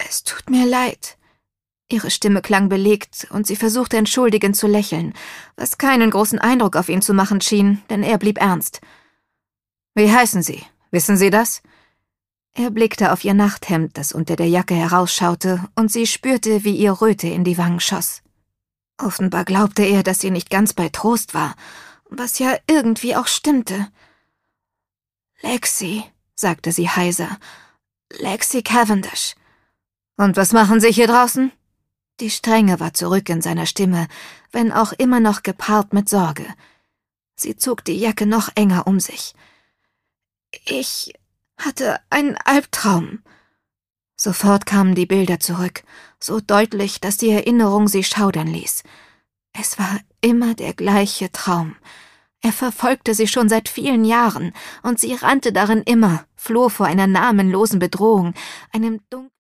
Es tut mir leid. Ihre Stimme klang belegt, und sie versuchte entschuldigend zu lächeln, was keinen großen Eindruck auf ihn zu machen schien, denn er blieb ernst. »Wie heißen Sie? Wissen Sie das?« Er blickte auf ihr Nachthemd, das unter der Jacke herausschaute, und sie spürte, wie ihr Röte in die Wangen schoss. Offenbar glaubte er, dass sie nicht ganz bei Trost war, was ja irgendwie auch stimmte. »Lexi«, sagte sie heiser, »Lexi Cavendish.« »Und was machen Sie hier draußen?« Die Strenge war zurück in seiner Stimme, wenn auch immer noch gepaart mit Sorge. Sie zog die Jacke noch enger um sich. »Ich hatte einen Albtraum.« Sofort kamen die Bilder zurück, so deutlich, dass die Erinnerung sie schaudern ließ. Es war immer der gleiche Traum. Er verfolgte sie schon seit vielen Jahren, und sie rannte darin immer, floh vor einer namenlosen Bedrohung, einem